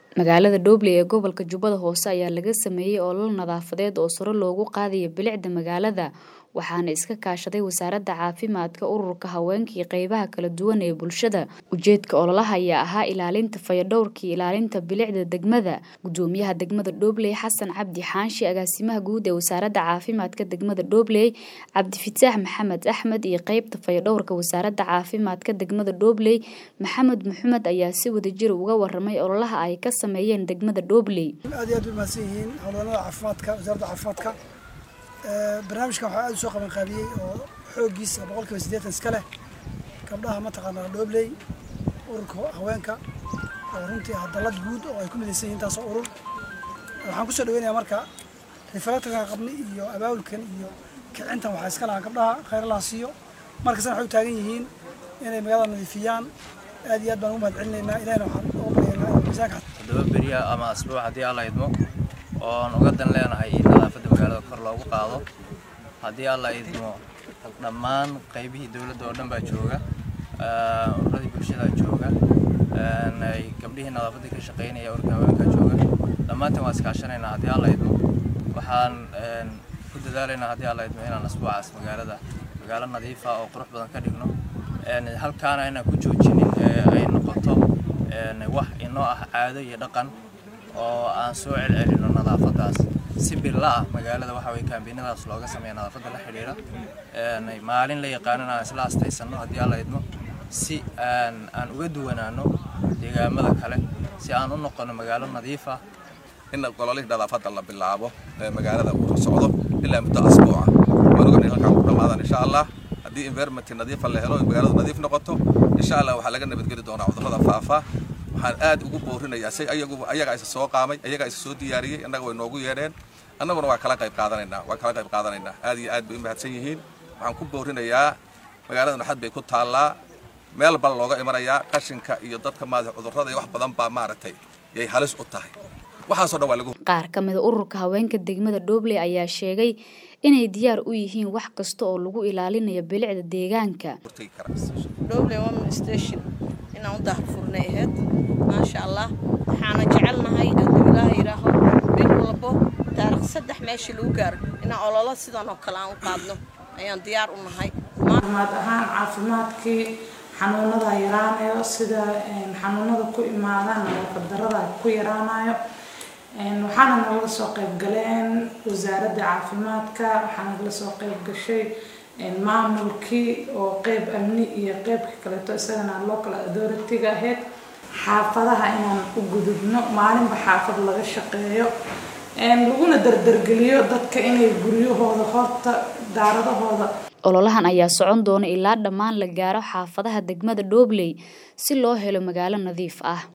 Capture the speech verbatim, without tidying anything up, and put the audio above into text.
magaalada Doobley ee gobolka Jubbada Hoose ayaa laga sameeyay olol nadaafadeed oo sare loogu qaadayo bilicda magaalada waxaana iska kaashaday wasaaradda caafimaadka ururka haweenka iyo qaybaha kala duwan ee bulshada ujeedka ololaha ayaa ahaa ilaalinta fayadhowrka iyo ilaalinta bilicda degmada gudoomiyaha degmada Doobley Xasan Cabdi Xaanshi agaasimaha guud ee wasaaradda caafimaadka degmada Doobley Cabdi Fitaax Maxamed Axmed iyo qaybta fayadhowrka wasaaradda caafimaadka degmada Doobley Maxamed Maxamed ayaa si wadajir uga waramay ololaha ay ka sameeyeen degmada Doobley aad iyo aad u mahadsanyihiin ololaha caafimaadka wasaaradda caafimaadka barnaamijka waxa aad soo qaban qaabiyay oo xoogiisa boqolkiiba siddeetan iska leh gabdhaha ma taqaanaa Doobley ururka haweenka oo runtii hadalad guud oo ay ku midaysan yihiin taas oo urur waxaan ku soo dhaweynayaa marka rifaatka qabni iyo abaabulkan iyo kicintan waxa iska lahaa gabdhaha khayr la siiyo marka san waxay u taagan yihiin inay magaalada nadiifiyaan aad iyo aad baan ugu mahadcelinaynaa ilaahna waxaan ugu baryaynaa miisaanka toddoba beri ama asbuuc haddii alla idmo oo uga dan leenahay nadaafadda magaalada kor loogu qaado haddii alla idmo dhammaan qaybihii dawladda oo dhan baa jooga ururadii bulshada jooga ay gabdhihii nadaafadda ka shaqeynaya ururka haweenka jooga dhammaanteen waa iskaashanaynaa haddii alla idmo waxaan ku dadaalaynaa haddii alla idmo inaan asbuucaas magaalada magaalo nadiif ah oo qurux badan ka dhigno halkaana inaan ku joojinin ay noqoto wax inoo ah caado iyo dhaqan oo aan soo celcelino nadaafadaas si bilaa magaalada waxa way kaambinadaas looga sameeyo nadaafada la xiriira ee maalin la yaqaanana isla astaysano hadii alla idmo si aan aan uga duwanaano deegaamada kale si aan u noqono magaalo nadiif ah in qololihii nadaafada la bilaabo magaalada uu socdo ilaa muddo asbuuca walaga in halkaan ku dhamaadaan insha Allah hadii environment nadiif la helo magaalada nadiif noqoto insha Allah waxa laga nabadgeli doonaa cudurrada faafa waxaan aad ugu boorinayaa say ayagu ayaga ay soo qaamay ayaga ay soo diyaariyay annaga way noogu yeedheen annaguna waa kala qayb qaadanaynaa waa kala qayb qaadanaynaa aad iyo aad bay u mahadsan yihiin waxaan ku boorinayaa magaalada xad bay ku taallaa meel bal looga imanayaa qashinka iyo dadka maadax cudurrada iyo wax badan baa maaragtay yay halis u tahay waxaas oo dhan waa lagu qaar ka mid ah ururka haweenka degmada Doobley ayaa sheegay inay diyaar u yihiin wax kasta oo lagu ilaalinayo bilicda deegaanka Doobley Women Station inaan u daahfurnay ahayd ma sha Allah waxaana jecelnahay adduunka ilaaho bil walbo taariikh saddex meeshii lagu gaaro inaan ololo sidan oo kale aan u qaadno ayaan diyaar u nahay maad ahaan caafimaadkii xanuunada yaraanayo sida xanuunada ku imaadaan nadaafaddarrada ku yaraanayo waxaana naga soo qayb galeen wasaaradda caafimaadka waxaana naga soo qayb gashay maamulkii oo qayb amni iyo qayb kale to isagana local authority-ga ahayd xaafadaha inaan u gudubno maalinba xaafad laga shaqeeyo laguna dardargeliyo dadka inay guryahooda horta daaradahooda ololahan ayaa socon doona ilaa dhammaan la gaaro xaafadaha degmada Doobley si loo helo magaalo nadiif ah